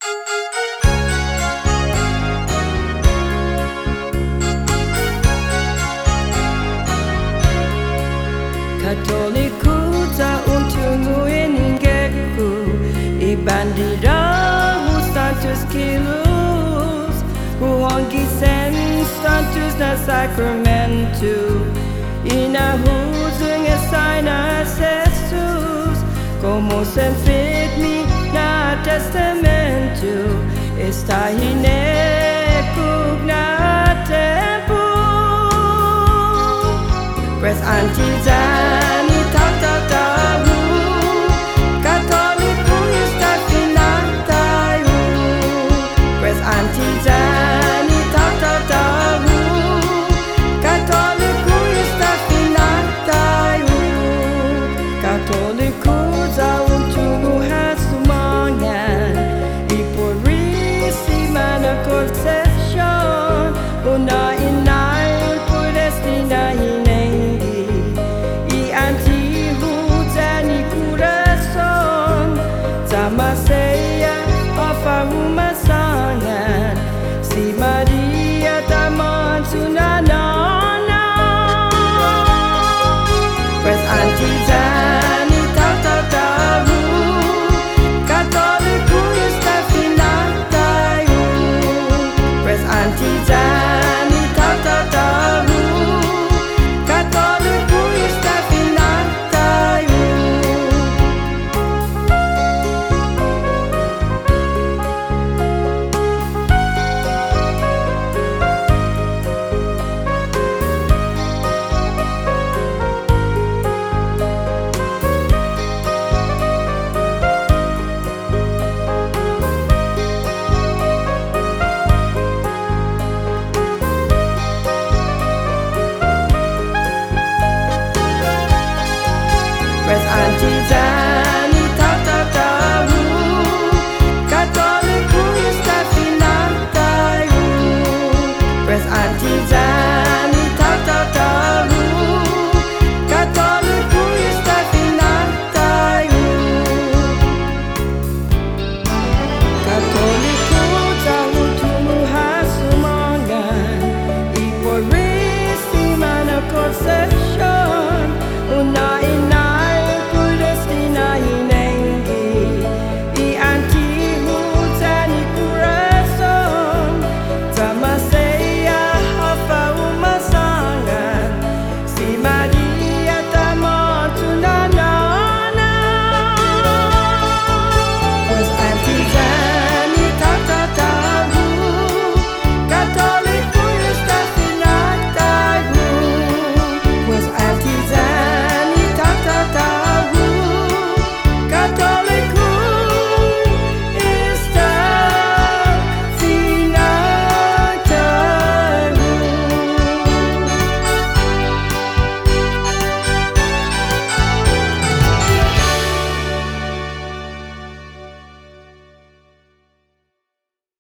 Católico za untungu eningeku e bandira os tantos quilos huongi sen tantos na sacramento e na huzung esaina Jesus como sem fit-me na testamento está hineku na tempo Pres antizani tahu Católico está finatayu Pres antizani tahu Católico está finatayu Católico za untungu hasumangan E por risima na concession Una inay por destina Sama saya, ofa uma